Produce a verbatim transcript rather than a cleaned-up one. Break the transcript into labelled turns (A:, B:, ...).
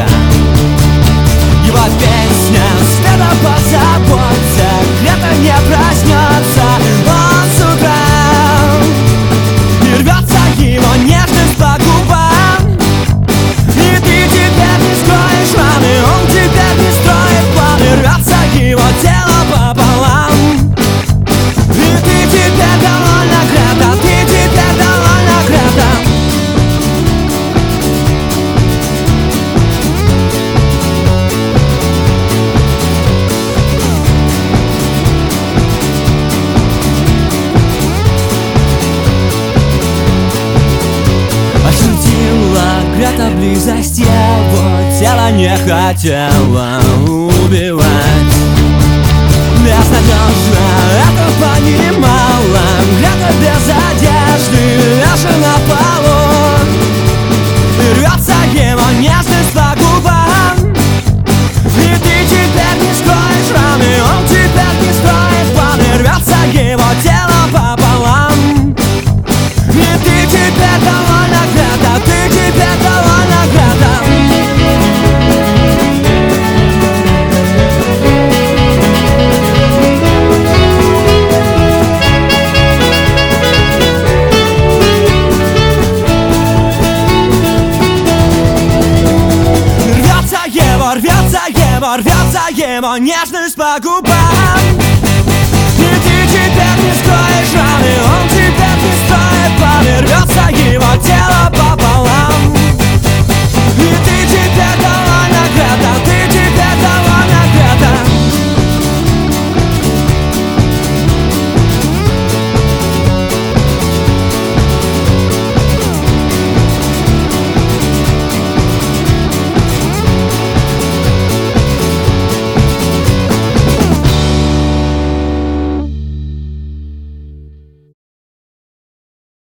A: нехотя. Его песня света позаботься, где-то не проснется он с утра. И рвется его нежность по губам, и ты теперь не скроешь раны, он теперь не строит планы. Рвется его тело пополам, и ты теперь довольно грета, ты теперь довольно грета. Грета близость его тела не хотела убивать. Безнадежно это понимала Грета без одежды, лежа на полу. И рвется его нежность по губам, и ты теперь не скроешь раны, он теперь не строит планы. Рвется его тело пополам, и ты теперь довольна Грета, ты теперь довольна Грета. Рвется его, рвется его, рвется его нежность по губам, и ты теперь не скроешь раны, он теперь